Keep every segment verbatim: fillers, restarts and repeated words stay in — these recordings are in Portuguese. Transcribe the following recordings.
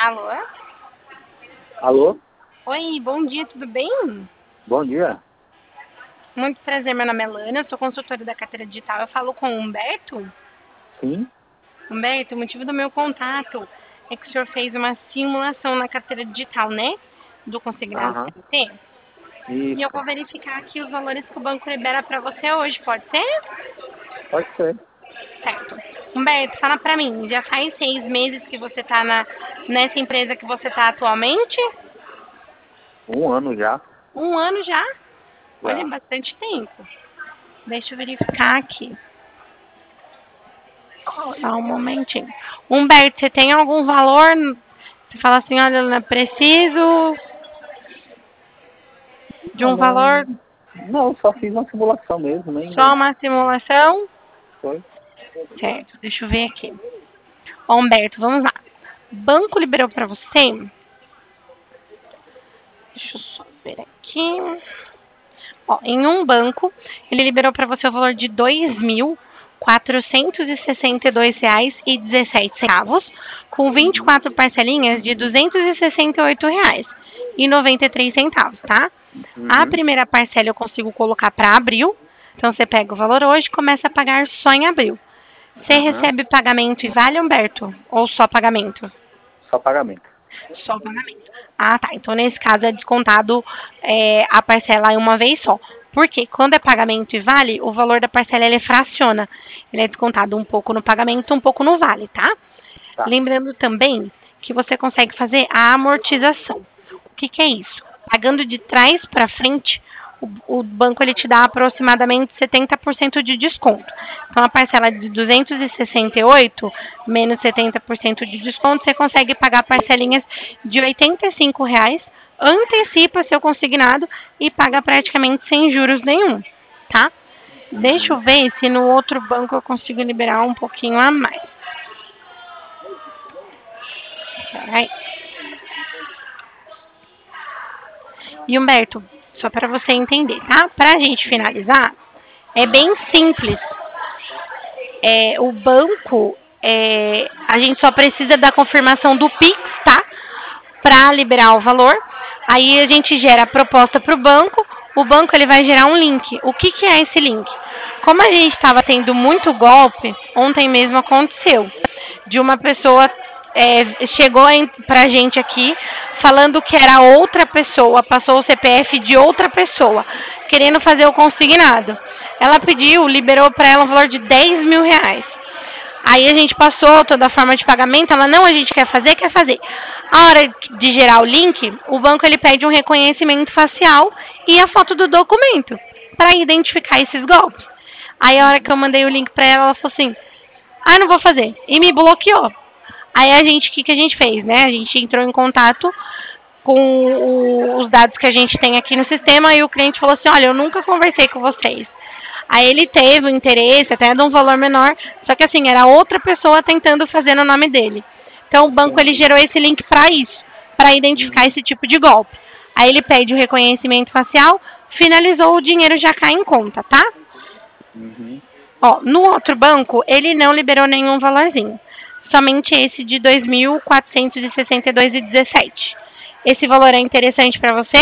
Alô? Alô? Oi, bom dia, tudo bem? Bom dia. Muito prazer, meu nome é Lana, eu sou consultora da carteira digital. Eu falo com o Humberto. Sim? Humberto, o motivo do meu contato é que o senhor fez uma simulação na carteira digital, né? Do consignado Aham. C L T. E eu Isso. vou verificar aqui os valores que o banco libera para você hoje, pode ser? Pode ser. Certo. Humberto, fala pra mim, já faz seis meses que você tá na, nessa empresa que você tá atualmente? Um ano já. Um ano já? Olha, Já. bastante tempo. Deixa eu verificar aqui. Só um momentinho. Humberto, você tem algum valor? Você fala assim, olha, eu preciso de Não, um valor, não, não, só fiz uma simulação mesmo, só nem uma simulação? foi. Certo, deixa eu ver aqui. Ó, Humberto, vamos lá. O banco liberou para você? Deixa eu só ver aqui. Ó, em um banco, ele liberou para você o valor de dois mil quatrocentos e sessenta e dois reais e dezessete centavos, com vinte e Uhum. quatro parcelinhas de duzentos e sessenta e oito reais e noventa e três centavos, tá? A Uhum. primeira parcela eu consigo colocar para abril, então você pega o valor hoje e começa a pagar só em abril. Você Aham. recebe pagamento e vale, Humberto? Ou só pagamento? Só pagamento. Só pagamento. Ah, tá. Então, nesse caso, é descontado é, a parcela em uma vez só. Por quê? Quando é pagamento e vale, o valor da parcela ele fraciona. Ele é descontado um pouco no pagamento, um pouco no vale, tá? Tá. Lembrando também que você consegue fazer a amortização. O que, que é isso? Pagando de trás para frente, o, o banco ele te dá aproximadamente setenta por cento de desconto. Então, a parcela de duzentos e sessenta e oito menos setenta por cento de desconto, você consegue pagar parcelinhas de oitenta e cinco reais, antecipa seu consignado e paga praticamente sem juros nenhum, tá? Deixa Uhum. eu ver se no outro banco eu consigo liberar um pouquinho a mais. Peraí. E Humberto, só para você entender, tá? Para a gente finalizar, é bem simples. É, o banco, é, a gente só precisa da confirmação do Pix, tá? Para liberar o valor. Aí a gente gera a proposta para o banco. O banco ele vai gerar um link. O que, que é esse link? Como a gente estava tendo muito golpe, ontem mesmo aconteceu. De uma pessoa é, chegou para a gente aqui falando que era outra pessoa, passou o C P F de outra pessoa, querendo fazer o consignado. Ela pediu, liberou para ela um valor de dez mil reais. Aí a gente passou toda a forma de pagamento, ela não, a gente quer fazer, quer fazer. A hora de gerar o link, o banco ele pede um reconhecimento facial e a foto do documento para identificar esses golpes. Aí a hora que eu mandei o link para ela, ela falou assim: "Ah, não vou fazer". E me bloqueou. Aí a gente, o que, que a gente fez, né? A gente entrou em contato com o, os dados que a gente tem aqui no sistema e o cliente falou assim: "Olha, eu nunca conversei com vocês". Aí ele teve o interesse até de um valor menor, só que assim, era outra pessoa tentando fazer no nome dele. Então o banco ele Entendi. gerou esse link para isso, para identificar Uhum. esse tipo de golpe. Aí ele pede o reconhecimento facial, finalizou, o dinheiro já cai em conta, tá? Uhum. Ó, no outro banco, ele não liberou nenhum valorzinho. Somente esse de dois mil quatrocentos e sessenta e dois reais e dezessete centavos. Esse valor é interessante para você?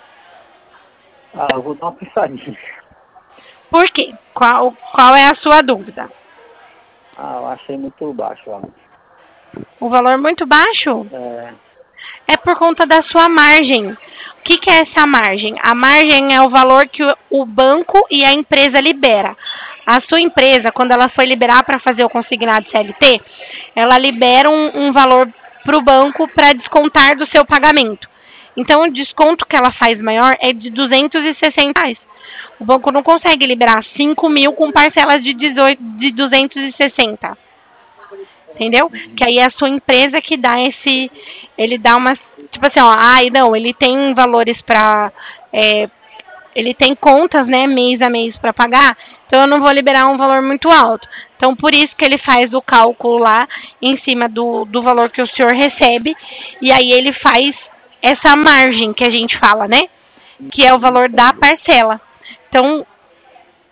Ah, eu vou dar uma pensadinha. Por quê? Qual, qual é a sua dúvida? Ah, eu achei muito baixo lá. O valor muito baixo? É. É por conta da sua margem. O que, que é essa margem? A margem é o valor que o banco e a empresa libera. A sua empresa, quando ela foi liberar para fazer o consignado C L T, ela libera um, um valor para o banco para descontar do seu pagamento. Então, o desconto que ela faz maior é de duzentos e sessenta reais. O banco não consegue liberar cinco mil com parcelas de, dezoito, de duzentos e sessenta. Entendeu? Uhum. Que aí é a sua empresa que dá esse. Ele dá uma. Tipo assim, ó, ai, não, ele tem valores para. É, ele tem contas, né, mês a mês para pagar, então eu não vou liberar um valor muito alto. Então, por isso que ele faz o cálculo lá em cima do, do valor que o senhor recebe, e aí ele faz essa margem que a gente fala, né? Que é o valor da Entendi. parcela. Então,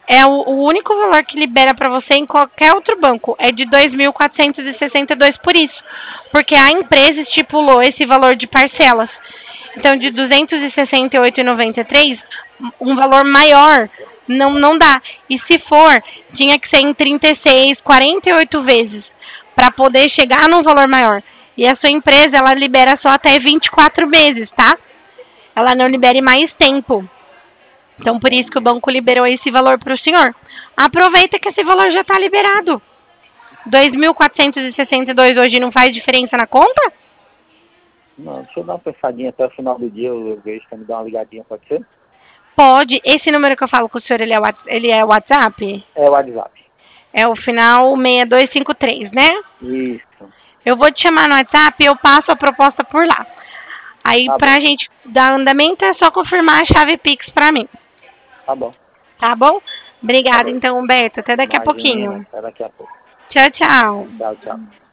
É o, o único valor que libera para você em qualquer outro banco. É de dois mil quatrocentos e sessenta e dois por isso. Porque a empresa estipulou esse valor de parcelas. Então, de duzentos e sessenta e oito reais e noventa e três centavos, um valor maior não, não dá. E se for, tinha que ser em trinta e seis, quarenta e oito vezes para poder chegar num valor maior. E a sua empresa, ela libera só até vinte e quatro meses, tá? Ela não libera mais tempo. Então, por isso que o banco liberou esse valor para o senhor. Aproveita que esse valor já está liberado. dois mil quatrocentos e sessenta e dois hoje não faz diferença na conta? Não, deixa eu dar uma pensadinha até o final do dia, eu vejo pra me dar uma ligadinha, pode ser? Pode. Esse número que eu falo com o senhor, ele é o ele é WhatsApp? É o WhatsApp. É o final seis dois cinco três, né? Isso. Eu vou te chamar no WhatsApp e eu passo a proposta por lá. Aí, Tá pra bom. gente dar andamento, é só confirmar a chave Pix pra mim. Tá bom. Tá bom? Obrigada, Tá bom. então, Humberto. Até daqui a Imagina, pouquinho. até daqui a pouco. Tchau, tchau. Tchau, tchau.